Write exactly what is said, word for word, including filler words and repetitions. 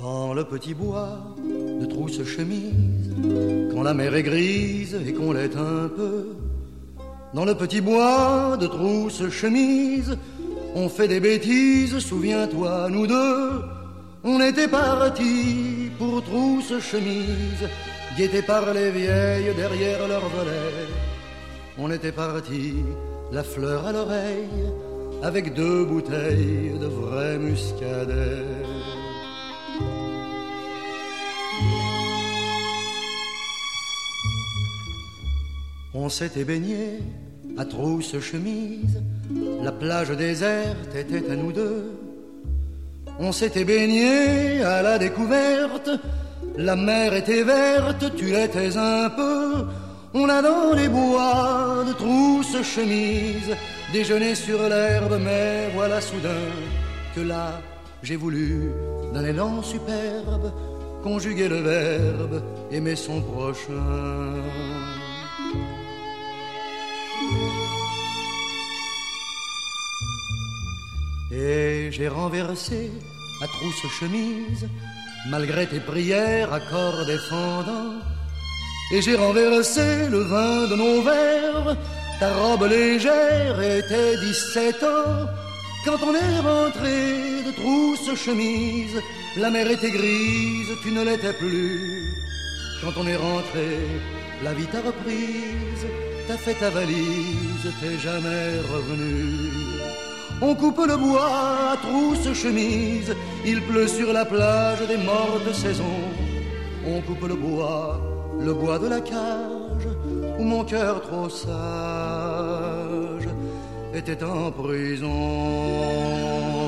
Dans le petit bois de trousse-chemise, quand la mer est grise et qu'on l'est un peu, dans le petit bois de trousse-chemise, on fait des bêtises, souviens-toi, nous deux. On était partis pour trousse-chemise, guettés par les vieilles derrière leur volet. On était partis, la fleur à l'oreille, avec deux bouteilles de vrai muscadet. On s'était baigné à trousse-chemise, la plage déserte était à nous deux. On s'était baigné à la découverte, la mer était verte, tu l'étais un peu. On a dans les bois de trousse-chemise déjeuné sur l'herbe, mais voilà soudain que là j'ai voulu, d'un élan superbe, conjuguer le verbe aimer son prochain. Et j'ai renversé à trousse-chemise, malgré tes prières à corps défendant. Et j'ai renversé le vin de nos verres, ta robe légère était dix-sept ans. Quand on est rentré de trousse-chemise, la mer était grise, tu ne l'étais plus. Quand on est rentré, la vie t'a reprise, t'as fait ta valise, t'es jamais revenu. On coupe le bois à trousse-chemise, il pleut sur la plage des mortes saisons. On coupe le bois, le bois de la cage, où mon cœur trop sage était en prison.